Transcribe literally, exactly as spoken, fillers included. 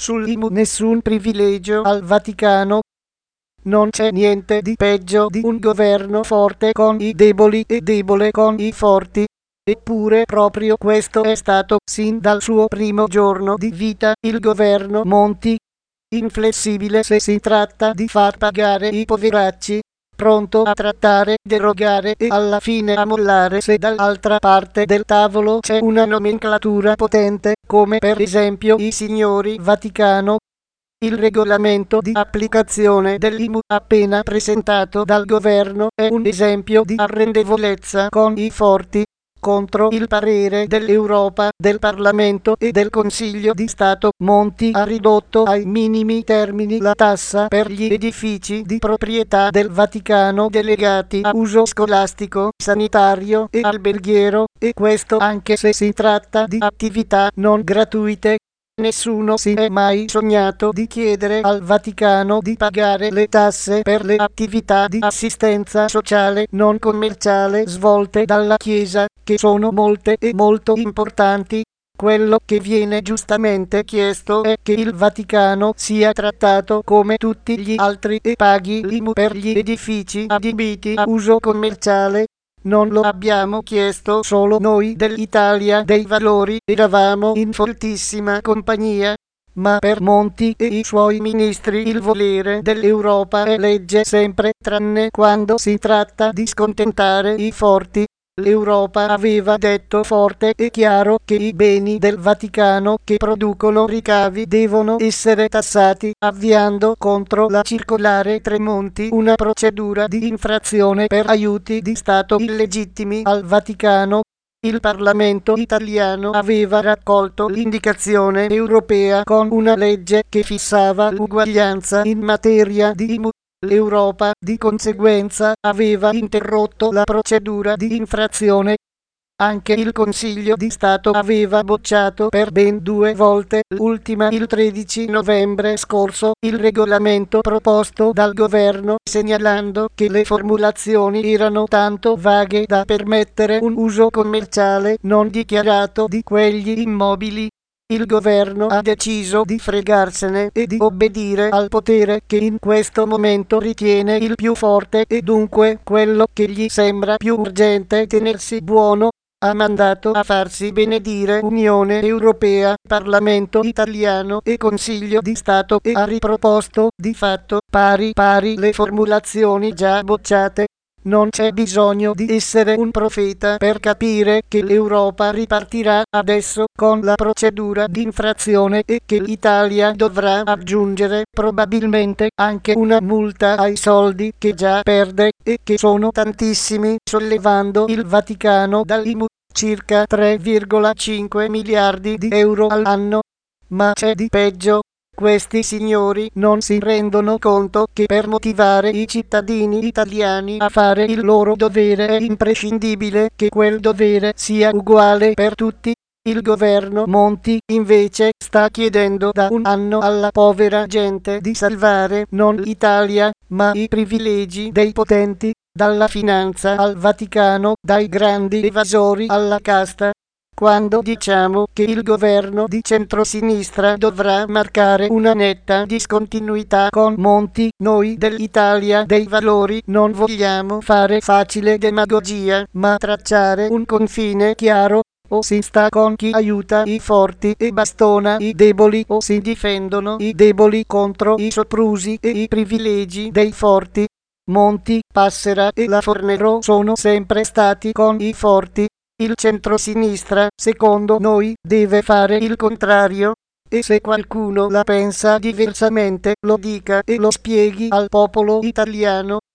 Sull'I M U nessun privilegio al Vaticano. Non c'è niente di peggio di un governo forte con i deboli e debole con i forti. Eppure proprio questo è stato, sin dal suo primo giorno di vita, il governo Monti. Inflessibile se si tratta di far pagare i poveracci, pronto a trattare, derogare e alla fine a mollare se dall'altra parte del tavolo c'è una nomenclatura potente, come per esempio i signori Vaticano. Il regolamento di applicazione dell'I M U appena presentato dal governo è un esempio di arrendevolezza con i forti, contro il parere dell'Europa, del Parlamento e del Consiglio di Stato. Monti ha ridotto ai minimi termini la tassa per gli edifici di proprietà del Vaticano delegati a uso scolastico, sanitario e alberghiero, e questo anche se si tratta di attività non gratuite. Nessuno si è mai sognato di chiedere al Vaticano di pagare le tasse per le attività di assistenza sociale non commerciale svolte dalla Chiesa, che sono molte e molto importanti. Quello che viene giustamente chiesto è che il Vaticano sia trattato come tutti gli altri e paghi l'I M U per gli edifici adibiti a uso commerciale. Non lo abbiamo chiesto solo noi dell'Italia dei Valori, eravamo in fortissima compagnia, ma per Monti e i suoi ministri il volere dell'Europa è legge sempre, tranne quando si tratta di scontentare i forti. L'Europa aveva detto forte e chiaro che i beni del Vaticano che producono ricavi devono essere tassati, avviando contro la circolare Tremonti una procedura di infrazione per aiuti di Stato illegittimi al Vaticano. Il Parlamento italiano aveva raccolto l'indicazione europea con una legge che fissava l'uguaglianza in materia di I M U. L'Europa, di conseguenza, aveva interrotto la procedura di infrazione. Anche il Consiglio di Stato aveva bocciato per ben due volte, l'ultima il tredici novembre scorso, il regolamento proposto dal governo, segnalando che le formulazioni erano tanto vaghe da permettere un uso commerciale non dichiarato di quegli immobili. Il governo ha deciso di fregarsene e di obbedire al potere che in questo momento ritiene il più forte e dunque quello che gli sembra più urgente tenersi buono. Ha mandato a farsi benedire Unione Europea, Parlamento italiano e Consiglio di Stato e ha riproposto di fatto pari pari le formulazioni già bocciate. Non c'è bisogno di essere un profeta per capire che l'Europa ripartirà adesso con la procedura di infrazione e che l'Italia dovrà aggiungere probabilmente anche una multa ai soldi che già perde e che sono tantissimi, sollevando il Vaticano dall'I M U, circa tre virgola cinque miliardi di euro all'anno. Ma c'è di peggio. Questi signori non si rendono conto che per motivare i cittadini italiani a fare il loro dovere è imprescindibile che quel dovere sia uguale per tutti. Il governo Monti, invece, sta chiedendo da un anno alla povera gente di salvare non l'Italia, ma i privilegi dei potenti, dalla finanza al Vaticano, dai grandi evasori alla casta. Quando diciamo che il governo di centrosinistra dovrà marcare una netta discontinuità con Monti, noi dell'Italia dei Valori non vogliamo fare facile demagogia, ma tracciare un confine chiaro. O si sta con chi aiuta i forti e bastona i deboli, o si difendono i deboli contro i soprusi e i privilegi dei forti. Monti, Passera e la Fornero sono sempre stati con i forti. Il centrosinistra, secondo noi, deve fare il contrario. E se qualcuno la pensa diversamente, lo dica e lo spieghi al popolo italiano.